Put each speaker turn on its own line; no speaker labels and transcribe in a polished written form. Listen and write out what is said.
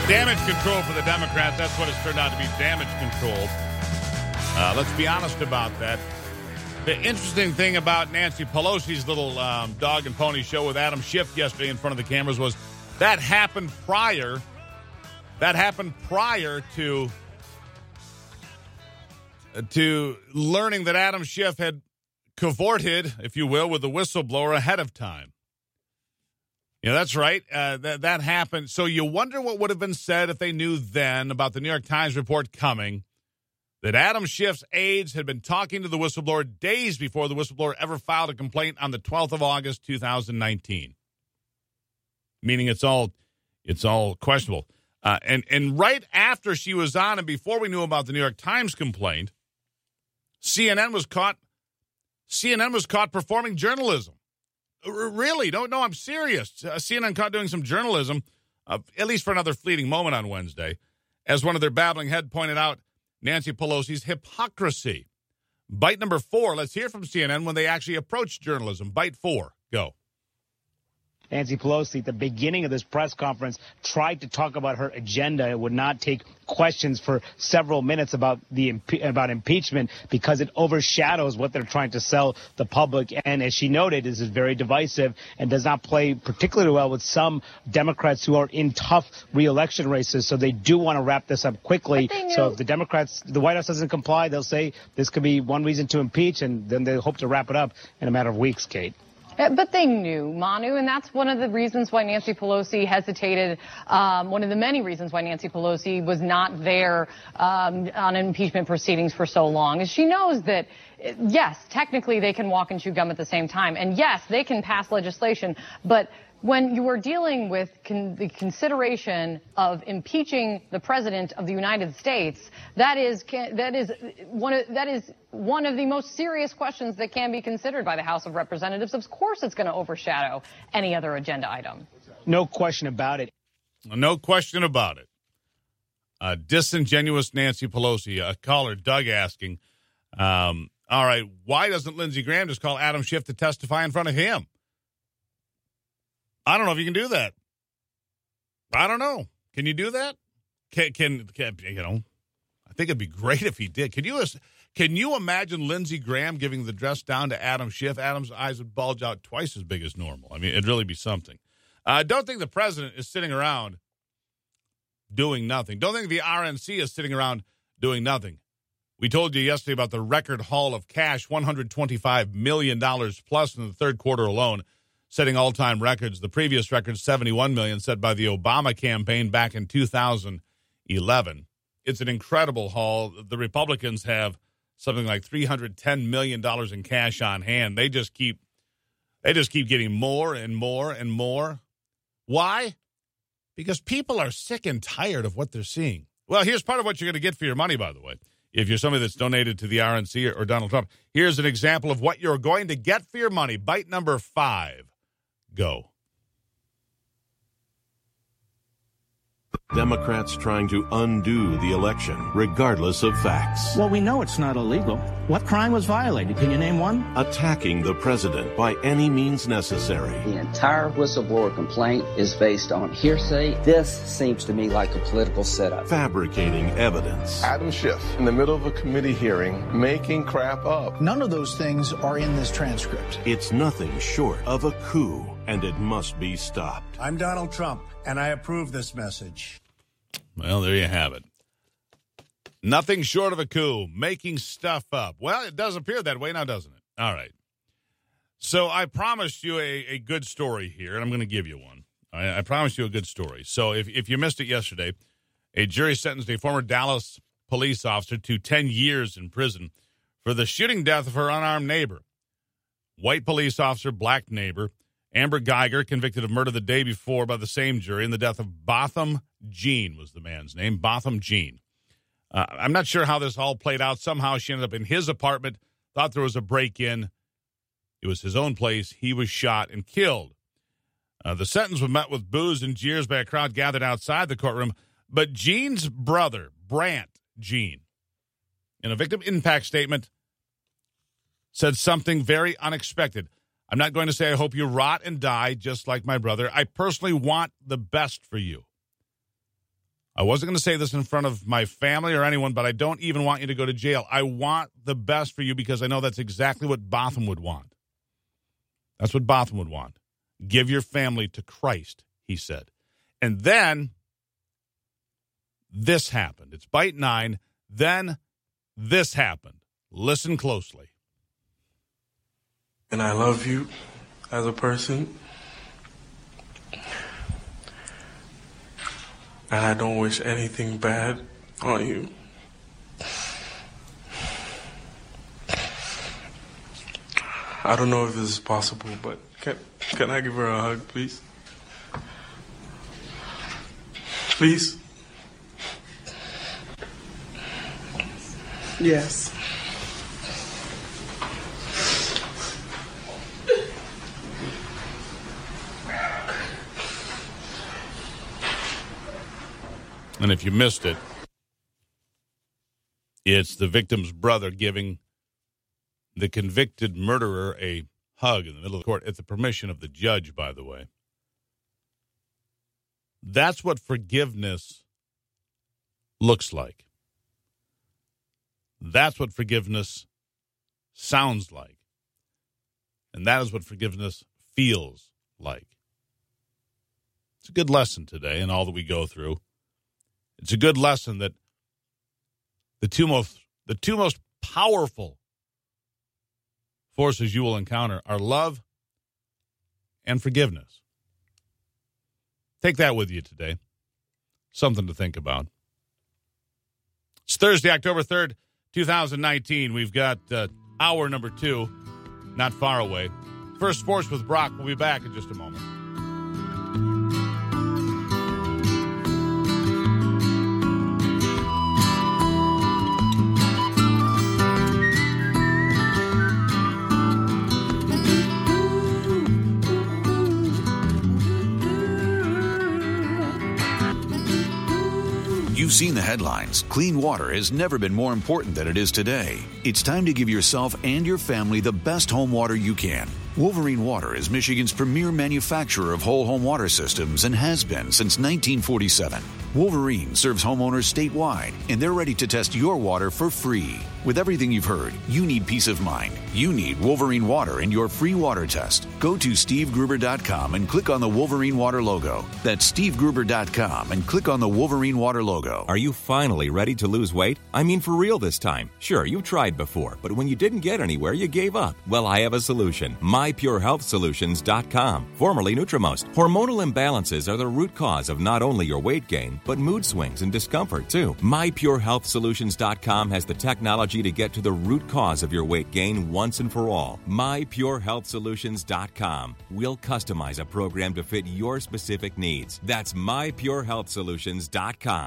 Damage control for the Democrats. That's what it's turned out to be, damage control. Let's be honest about that. The interesting thing about Nancy Pelosi's little dog and pony show with Adam Schiff yesterday in front of the cameras was that happened prior to learning that Adam Schiff had cavorted, if you will, with the whistleblower ahead of time. Yeah, that's right. That happened. So you wonder what would have been said if they knew then about the New York Times report coming, that Adam Schiff's aides had been talking to the whistleblower days before the whistleblower ever filed a complaint on the 12th of August, 2019. Meaning it's all questionable. And right after she was on and before we knew about the New York Times complaint, CNN was caught performing journalism. Really? No, I'm serious. CNN caught doing some journalism, at least for another fleeting moment on Wednesday, as one of their babbling head pointed out Nancy Pelosi's hypocrisy. Bite number 4. Let's hear from CNN when they actually approached journalism. Bite 4. Go.
Nancy Pelosi, at the beginning of this press conference, tried to talk about her agenda. It would not take questions for several minutes about impeachment because it overshadows what they're trying to sell the public. And as she noted, this is very divisive and does not play particularly well with some Democrats who are in tough re-election races. So they do want to wrap this up quickly. So if the White House doesn't comply, they'll say this could be one reason to impeach, and then they hope to wrap it up in a matter of weeks, Kate.
But they knew, Manu, and that's one of the reasons why Nancy Pelosi hesitated, one of the many reasons why Nancy Pelosi was not there on impeachment proceedings for so long, is she knows that, yes, technically they can walk and chew gum at the same time, and yes, they can pass legislation, but when you are dealing with the consideration of impeaching the president of the United States, that is one of the most serious questions that can be considered by the House of Representatives. Of course, it's going to overshadow any other agenda item.
No question about it.
No question about it. Disingenuous Nancy Pelosi. A caller, Doug, asking, all right, why doesn't Lindsey Graham just call Adam Schiff to testify in front of him? I don't know if you can do that. I don't know. Can you do that? Can you know? I think it'd be great if he did. Can you imagine Lindsey Graham giving the dress down to Adam Schiff? Adam's eyes would bulge out twice as big as normal. I mean, it'd really be something. I don't think the president is sitting around doing nothing. Don't think the RNC is sitting around doing nothing. We told you yesterday about the record haul of cash, $125 million plus in the third quarter alone, setting all-time records. The previous record, $71 million, set by the Obama campaign back in 2011. It's an incredible haul. The Republicans have something like $310 million in cash on hand. They just keep getting more and more and more. Why? Because people are sick and tired of what they're seeing. Well, here's part of what you're going to get for your money, by the way. If you're somebody that's donated to the RNC or Donald Trump, here's an example of what you're going to get for your money. Bite number 5. Go.
Democrats trying to undo the election, regardless of facts.
Well, we know it's not illegal. What crime was violated? Can you name one?
Attacking the president by any means necessary.
The entire whistleblower complaint is based on hearsay. This seems to me like a political setup.
Fabricating evidence.
Adam Schiff, in the middle of a committee hearing, making crap up.
None of those things are in this transcript.
It's nothing short of a coup, and it must be stopped.
I'm Donald Trump, and I approve this message.
Well, there you have it. Nothing short of a coup, making stuff up. Well, it does appear that way now, doesn't it? All right. So I promised you a good story here, and I'm going to give you one. I promised you a good story. So if you missed it yesterday, a jury sentenced a former Dallas police officer to 10 years in prison for the shooting death of her unarmed neighbor. White police officer, black neighbor. Amber Geiger, convicted of murder the day before by the same jury, in the death of Botham Jean was the man's name, Botham Jean. I'm not sure how this all played out. Somehow she ended up in his apartment, thought there was a break-in. It was his own place. He was shot and killed. The sentence was met with boos and jeers by a crowd gathered outside the courtroom. But Jean's brother, Brant Jean, in a victim impact statement, said something very unexpected. I'm not going to say I hope you rot and die just like my brother. I personally want the best for you. I wasn't going to say this in front of my family or anyone, but I don't even want you to go to jail. I want the best for you because I know that's exactly what Botham would want. That's what Botham would want. Give your family to Christ, he said. And then this happened. It's Bite 9. Then this happened. Listen closely.
And I love you as a person. And I don't wish anything bad on you. I don't know if this is possible, but can I give her a hug, please? Please? Yes.
And if you missed it, it's the victim's brother giving the convicted murderer a hug in the middle of the court at the permission of the judge, by the way. That's what forgiveness looks like. That's what forgiveness sounds like. And that is what forgiveness feels like. It's a good lesson today in all that we go through. It's a good lesson that the two most powerful forces you will encounter are love and forgiveness. Take that with you today. Something to think about. It's Thursday, October 3rd, 2019. We've got hour number 2, not far away. First Sports with Brock. We'll be back in just a moment.
You've seen the headlines. Clean water has never been more important than it is today. It's time to give yourself and your family the best home water you can. Wolverine Water is Michigan's premier manufacturer of whole home water systems and has been since 1947. Wolverine serves homeowners statewide, and they're ready to test your water for free. With everything you've heard, you need peace of mind. You need Wolverine Water in your free water test. Go to SteveGruber.com and click on the Wolverine Water logo. That's SteveGruber.com and click on the Wolverine Water logo.
Are you finally ready to lose weight? I mean, for real this time. Sure, you've tried before, but when you didn't get anywhere, you gave up. Well, I have a solution. MyPureHealthSolutions.com, formerly Nutrimost. Hormonal imbalances are the root cause of not only your weight gain, but mood swings and discomfort, too. MyPureHealthSolutions.com has the technology to get to the root cause of your weight gain once and for all. MyPureHealthSolutions.com. We'll customize a program to fit your specific needs. That's MyPureHealthSolutions.com.